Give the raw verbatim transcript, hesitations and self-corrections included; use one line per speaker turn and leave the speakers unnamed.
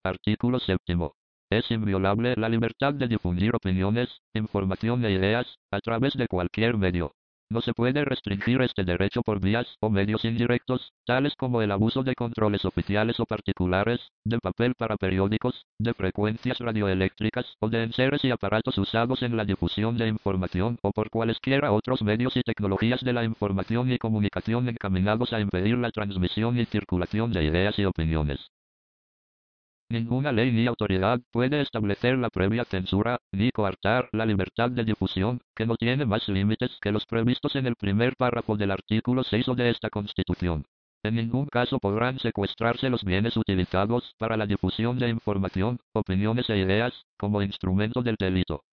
Artículo séptimo. Es inviolable la libertad de difundir opiniones, información e ideas, a través de cualquier medio. No se puede restringir este derecho por vías o medios indirectos, tales como el abuso de controles oficiales o particulares, de papel para periódicos, de frecuencias radioeléctricas o de enseres y aparatos usados en la difusión de información o por cualesquiera otros medios y tecnologías de la información y comunicación encaminados a impedir la transmisión y circulación de ideas y opiniones. Ninguna ley ni autoridad puede establecer la previa censura, ni coartar la libertad de difusión, que no tiene más límites que los previstos en el primer párrafo del artículo seis de esta Constitución. En ningún caso podrán secuestrarse los bienes utilizados para la difusión de información, opiniones e ideas, como instrumento del delito.